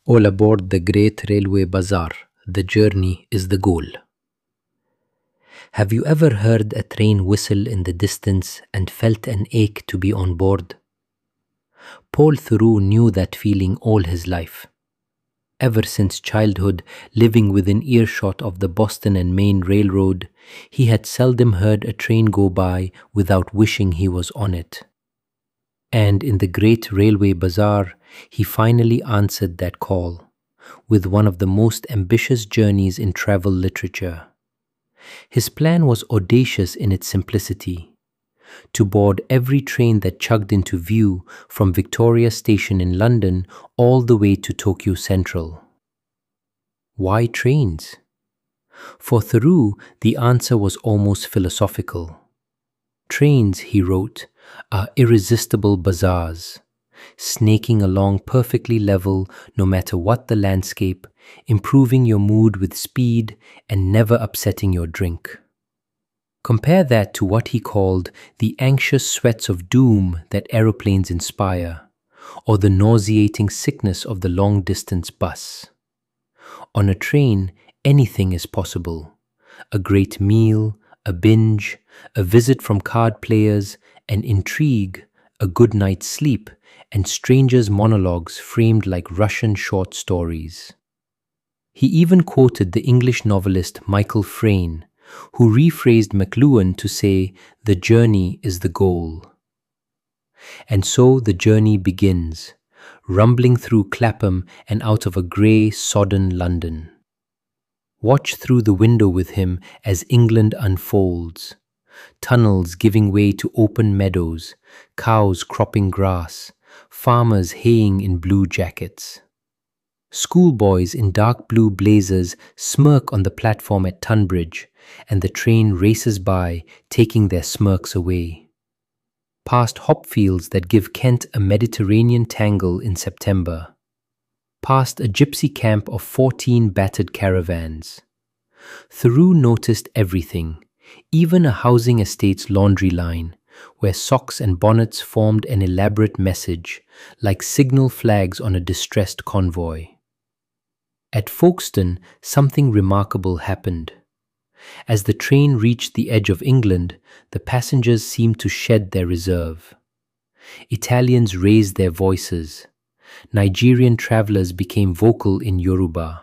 All aboard the Great Railway Bazaar. The journey is the goal. Have you ever heard a train whistle in the distance and felt an ache to be on board? Paul Theroux knew that feeling all his life. Ever since childhood, living within earshot of the Boston and Maine Railroad, he had seldom heard a train go by without wishing he was on it. And in the Great Railway Bazaar, he finally answered that call, with one of the most ambitious journeys in travel literature. His plan was audacious in its simplicity: to board every train that chugged into view from Victoria Station in London all the way to Tokyo Central. Why trains? For Theroux, the answer was almost philosophical. Trains, he wrote, are irresistible bazaars, snaking along perfectly level no matter what the landscape, improving your mood with speed and never upsetting your drink. Compare that to what he called the anxious sweats of doom that aeroplanes inspire, or the nauseating sickness of the long-distance bus. On a train, anything is possible: a great meal, a binge, a visit from card players, an intrigue, a good night's sleep, and strangers' monologues framed like Russian short stories. He even quoted the English novelist Michael Frayn, who rephrased McLuhan to say, "The journey is the goal." And so the journey begins, rumbling through Clapham and out of a grey, sodden London. Watch through the window with him as England unfolds. Tunnels giving way to open meadows, cows cropping grass, farmers haying in blue jackets. Schoolboys in dark blue blazers smirk on the platform at Tunbridge, and the train races by, taking their smirks away. Past hop fields that give Kent a Mediterranean tangle in September. Past a gypsy camp of 14 battered caravans. Theroux noticed everything, even a housing estate's laundry line, where socks and bonnets formed an elaborate message, like signal flags on a distressed convoy. At Folkestone, something remarkable happened. As the train reached the edge of England, the passengers seemed to shed their reserve. Italians raised their voices. Nigerian travelers became vocal in Yoruba.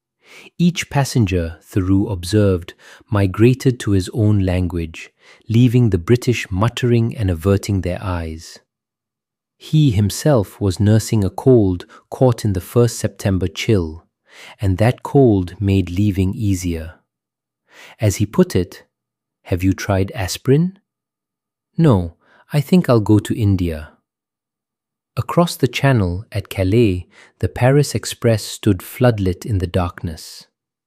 Each passenger, Theroux observed, migrated to his own language, leaving the British muttering and averting their eyes. He himself was nursing a cold caught in the first September chill, and that cold made leaving easier. As he put it, "Have you tried aspirin?" "No, I think I'll go to India." Across the channel at Calais, the Paris Express stood floodlit in the darkness.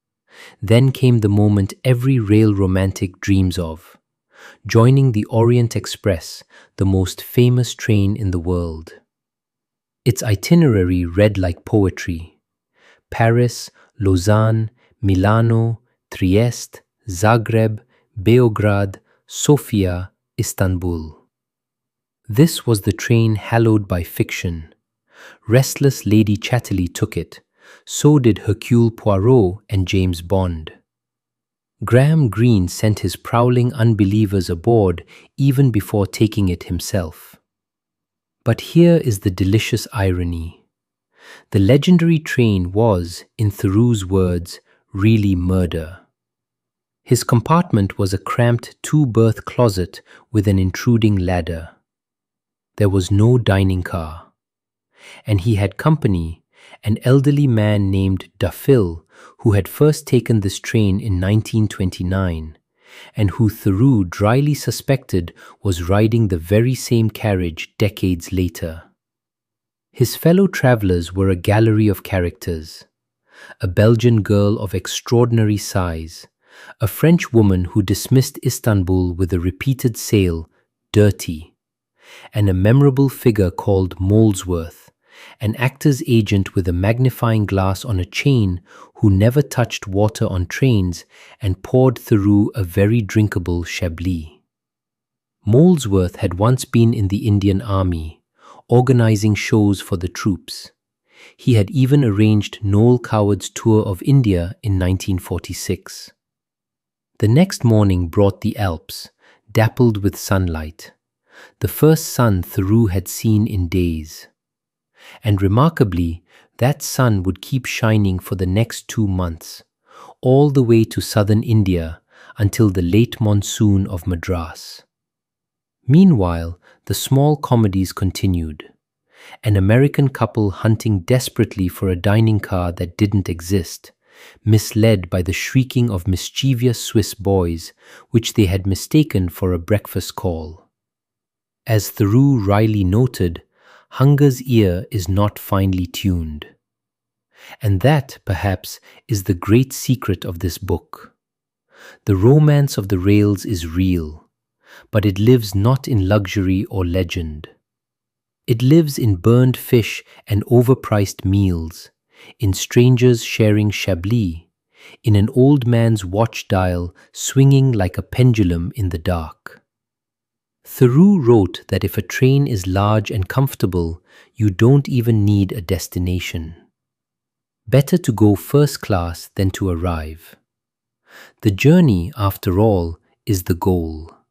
Then came the moment every rail romantic dreams of: joining the Orient Express, the most famous train in the world. Its itinerary read like poetry: Paris, Lausanne, Milano, Trieste, Zagreb, Beograd, Sofia, Istanbul. This was the train hallowed by fiction. Restless Lady Chatterley took it. So did Hercule Poirot and James Bond. Graham Greene sent his prowling unbelievers aboard even before taking it himself. But here is the delicious irony. The legendary train was, in Theroux's words, really murder. His compartment was a cramped two-berth closet with an intruding ladder. There was no dining car. And he had company, an elderly man named Duffill, who had first taken this train in 1929, and who Theroux dryly suspected was riding the very same carriage decades later. His fellow travelers were a gallery of characters: a Belgian girl of extraordinary size, a French woman who dismissed Istanbul with a repeated sale, dirty, and a memorable figure called Molesworth, an actor's agent with a magnifying glass on a chain who never touched water on trains and poured Theroux a very drinkable Chablis. Molesworth had once been in the Indian Army, organizing shows for the troops. He had even arranged Noel Coward's tour of India in 1946. The next morning brought the Alps, dappled with sunlight, the first sun Thoreau had seen in days. And remarkably, that sun would keep shining for the next 2 months, all the way to southern India until the late monsoon of Madras. Meanwhile, the small comedies continued. An American couple hunting desperately for a dining car that didn't exist, misled by the shrieking of mischievous Swiss boys, which they had mistaken for a breakfast call. As Thoreau wryly noted, hunger's ear is not finely tuned. And that, perhaps, is the great secret of this book. The romance of the rails is real, but it lives not in luxury or legend. It lives in burned fish and overpriced meals, in strangers sharing Chablis, in an old man's watch dial swinging like a pendulum in the dark. Thoreau wrote that if a train is large and comfortable, you don't even need a destination. Better to go first class than to arrive. The journey, after all, is the goal.